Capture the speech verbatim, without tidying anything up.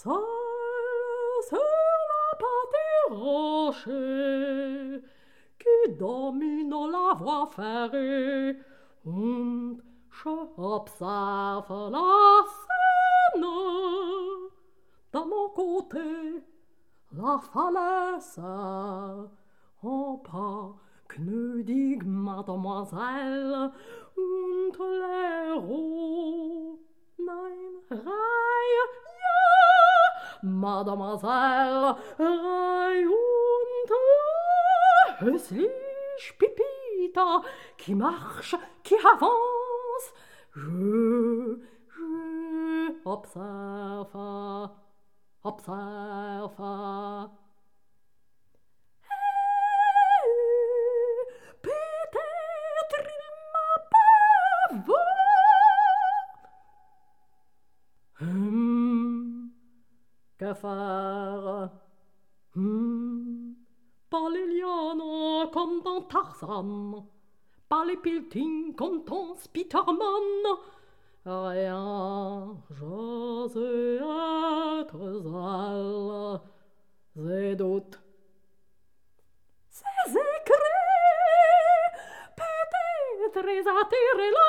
Seul sur la pâte rocher qui domine la voie ferrée, und j'observe la scène. De mon côté, la falaise, en pas gnädig Mademoiselle, und les roues, nein, Reihe, ja, Mademoiselle, Reihe und häuslich Pipita, qui marche, qui avance, je, je observe, observe. Peut-être il m'a pas vu. Hum, que faire? Hum, pas les lianes comme dans Tarzan, pas les piltings comme dans Spiderman. Rien, j'ose être seul, j'ai doute. Ces écrits, peut-être attirer